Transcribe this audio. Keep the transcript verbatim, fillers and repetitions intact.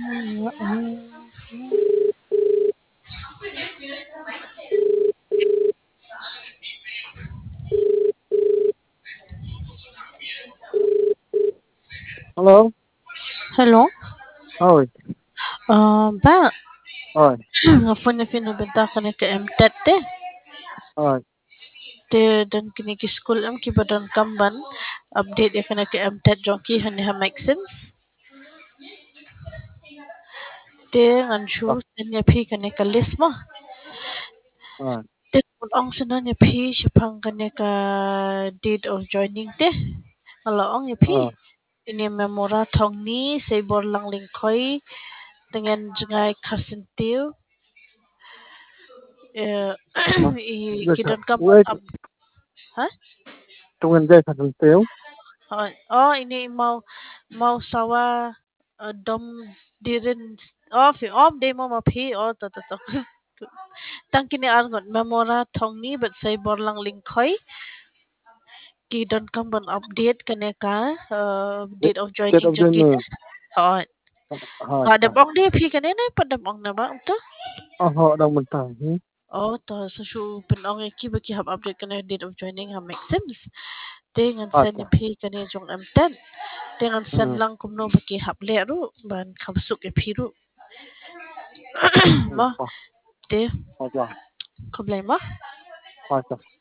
Hello. Hello. Ôi, Ah, ba, ôi, nga phone na pinabenta ka na ka M T E T te. ôi, Te dan kini ki school am ki badan kamban. Update ya kana ka M T E T jong ki hani ha make sense. Te ngan shu ôi, sen ya phi kana ka list mo. ôi, Te kung ang sanan ya phi sipang kana ka date of joining te. Ala ang ya phi. ôi. Ini memora thong ni say bor lang ling khoi dengan jengai kasentiu. Eh, Ôi, i giờ sao? kidan kamban Ui, up. Ha? tunggu deh satu tiếu. Oh, oh, ini mau mau sawa uh, dom dirin oh fi om de mo ma phi oh to to to tang kini arngot memora thong ni but say borlang ling khoi ki don kam ban update kane ka uh, date of Chết joining ông jong dân ki nè. oh Hỏi, ga de bong de phi kane na pa de bong na ba to họ đồng mình tải. oh to so shu pen ong ki ba ki have update kane date of joining ha make sense dengan Hỏi, sen ni phi kane jong am ten dengan sen ừ, lang kumno ba ki hap le ru ban khapsuk e phi ru ừ, ma hỏi, te hỏi, problema hỏi,